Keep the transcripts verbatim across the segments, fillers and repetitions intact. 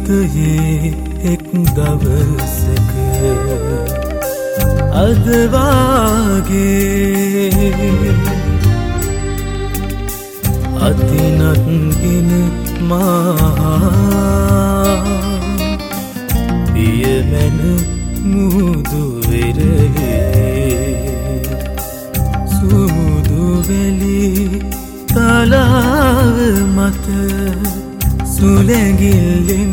ජීවිතයේ එක් දවසක අද වාගේ අතිනත්ගෙන මා පියමැන මුහුදු වෙරළේ සුදු වැලි තලාව මත සුලැඟිල්ලෙන්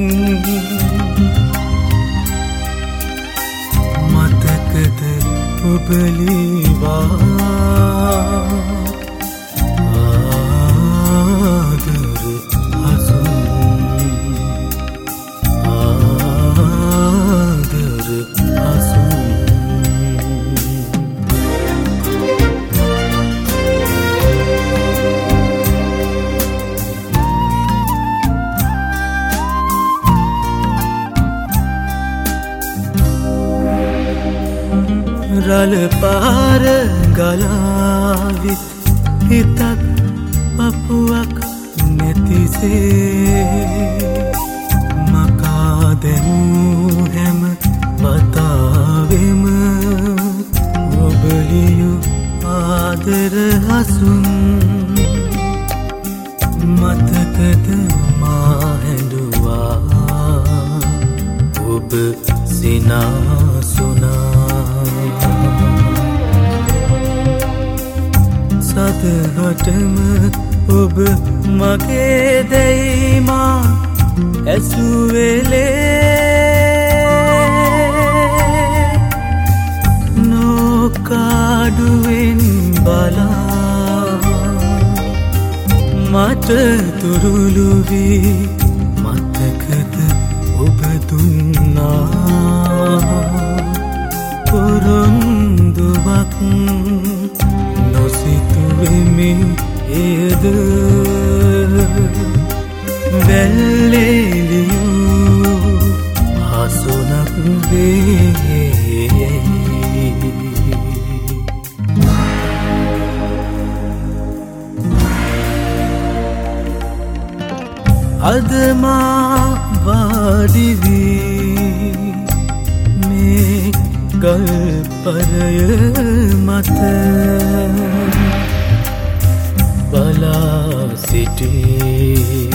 මතකද ඔබ ලීවා ආදර හසුන් ආදර හසුන් රළ පාර ගලාවිත් හිතක් පපුවක් නැතිසේ මකා දැමූ හැම වතාවෙම ඔබලියු ආදර හසුන් මතකද මා හැඬුවා ඔබ සිනාසුනා සදහටම ඔබ මගේ දැයිමා ඇසුවෙලේ නොකාඩුවෙන් බලා මට තුරුළු වී මතකද ඔබ දුන්නා පොරොන්දුවක් නොසිතුවෙමින් එයද වැල්ලෙලියූ හසුනක් වේ අද මා වාඩි වී මේ ගල්පරය මත බලා සිටී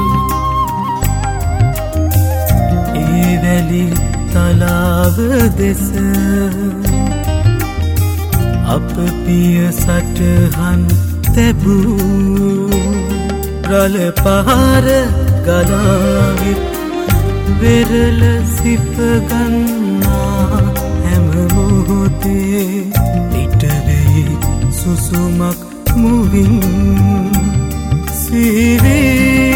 ඒ වැලි තලාව දෙස අප පිය සටහන් තැබූ රළ පාර ගලාවිත් වෙරළ සිපගන්නා හැම මොහොතේ පිටවෙයි සුසුමක් මුවින් සිවී